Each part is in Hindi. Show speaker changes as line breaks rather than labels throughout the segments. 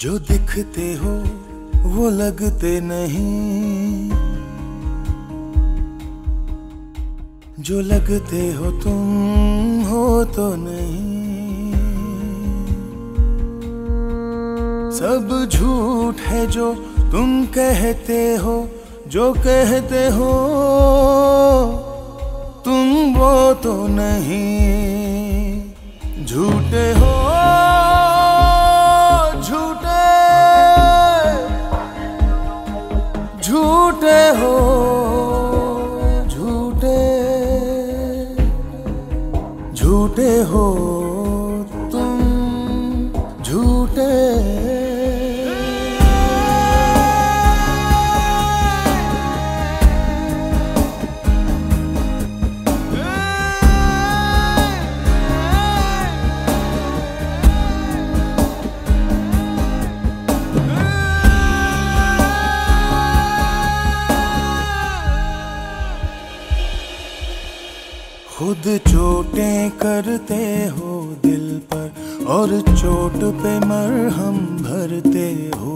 जो दिखते हो वो लगते नहीं, जो लगते हो तुम हो तो नहीं। सब झूठ है जो तुम कहते हो, जो कहते हो तुम वो तो नहीं। झूठे हो झूठे, झूठे हो झूठे, झूठे हो तुम झूठे। खुद चोटें करते हो दिल पर और चोट पे मरहम भरते हो।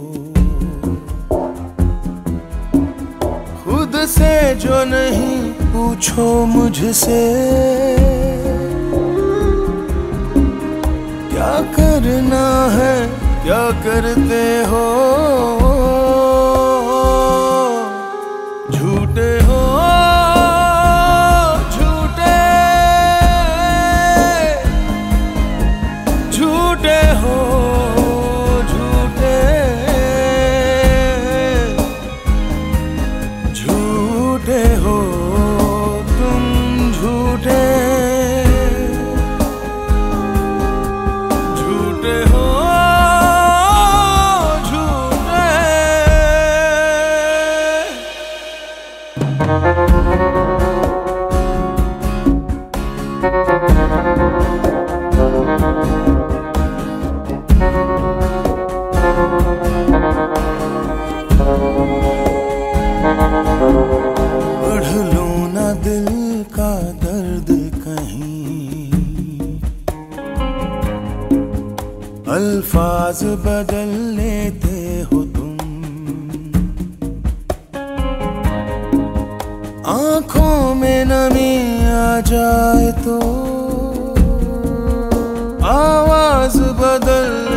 खुद से जो नहीं पूछो मुझसे, क्या करना है क्या करते हो। झूठे हो झूठे हो झूठे, झूठे हो तुम झूठे, झूठे हो झूठे। पढ़ लो ना दिल का दर्द कहीं, अल्फाज बदल लेते हो तुम। आंखों में नमी आ जाए तो आवाज बदल